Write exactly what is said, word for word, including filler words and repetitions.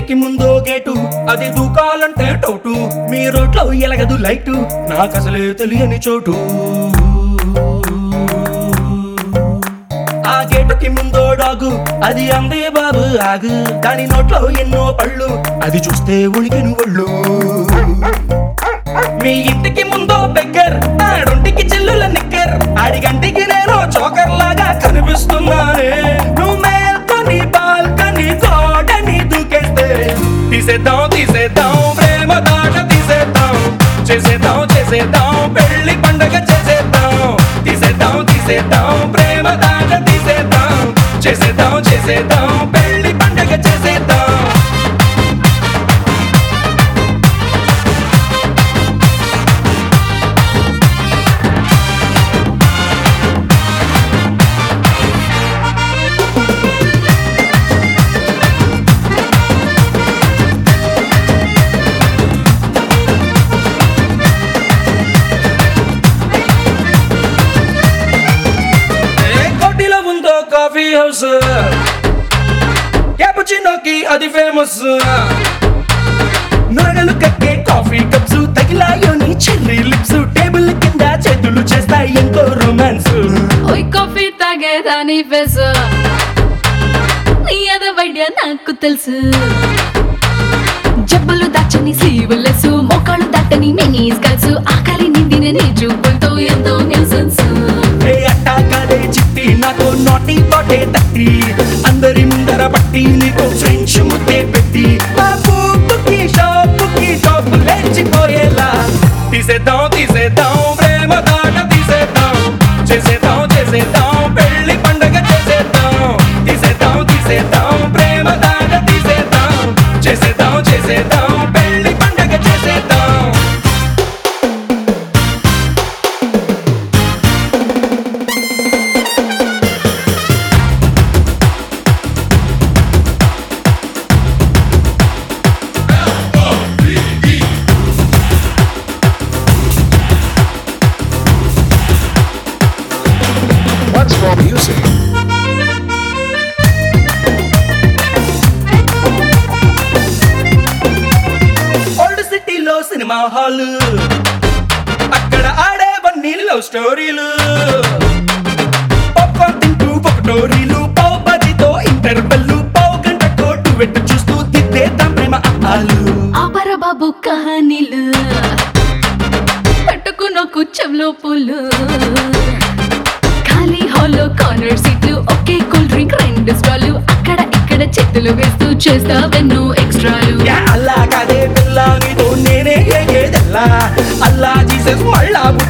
ఇంటికి ముందో గేటు అది దూకాలంటే టౌటు మీ రోడ్లో ఎలగదు లైటు నాకసలే తెలియని చోటు ఆ గేటుకి ముందో డాగు అది అందే బాబు ఆగు దాని నోట్లో ఎన్నో పళ్ళు అది చూస్తే ఉలికెను ఒళ్ళు మీ ఇంటికి ముందో బెగ్గర్ ఆడొంటికి చిల్లుల నిక్కర్ ఆడిగంటికి నేను చోకర్ లాగా కనిపిస్తున్నానే నువ్వు మేల్కొని బాల్కని గోడని దూకేస్తే తీసేద్దాం తీసేద్దాం ప్రేమ దాట తీసేద్దాం చేసేద్దాం చేసేద్దాం పెళ్లి పండగ చేసేద్దాం తీసేద్దాం తీసేద్దాం ప్రేమ దాట తీసేద్దాం చేసేద్దాం చేసేద్దాం పెళ్లి పండగ చేసేద్దాం కాఫీ హౌస్ క్యాపుచినోకి అది ఫేమస్ నొరగలు కక్కే కాఫీ కప్స్ తగిలాయోని చెర్రీ లిప్స్ టేబుల్ కింద చేతులు చేస్తాయి ఎంతో రొమాన్స్ ఓయ్ కాఫీ తాగేదాని ఫేస్ నీ అద వైద్య నాకు తెలుసు జబ్బులు దాచని స్లీవ్లెస్ మోకాళ్ళు దాటని మినీస్ గల్స్ ఆకలి నిందిన నీ చూపులతో ఎంతో న్యూసెన్స్ అట్టాకాలే చిట్టి నాతో నాటి పాటే తట్టి అందరి ముందర పట్టి నీతో ఫ్రెంచ్ ముద్దే పెట్టి పూపుకి షాపుకి షాపు లేచిపోయేలా తీసేద్దాం తీసేద్దాం ప్రేమ దాట తీసేద్దాం చేసేద్దాం చేసేద్దాం పెళ్లి పండగ చేసేద్దాం తీసేద్దాం తీసేద్దాం ప్రేమ దాట తీసేద్దాం చేసేద్దాం చేసేద్దాం పెళ్లి పండగ చేసేద్దాం What's more music? ఓల్డ్ సిటీలో సినిమా హాల్ అక్కడ ఆడేవన్నీ లవ్ స్టోరీలు పాప్కార్న్ తింటూ పొకటోరీలు పావు బజితో ఇంటర్వెల్లు పావు గంట కోటు వెట్టు చూస్తూ తిప్పేద్దాం ప్రేమ ఆలు ఆపర బాబు కహానీలు పట్టుకున్న కుచ్చంలో పూలు ఖాళీ హాల్లో కార్నర్ సీట్లు ఒకే కూల్ డ్రింక్ రెండు స్టాలు అక్కడ ఇక్కడ చేతులు వేస్తూ చేస్తావెన్నో ఎక్స్ట్రాలు యా అల్లా కాదే పిల్ల నీతో నేనే ఏగేదెల్లా అల్లా జీసస్ మళ్ళా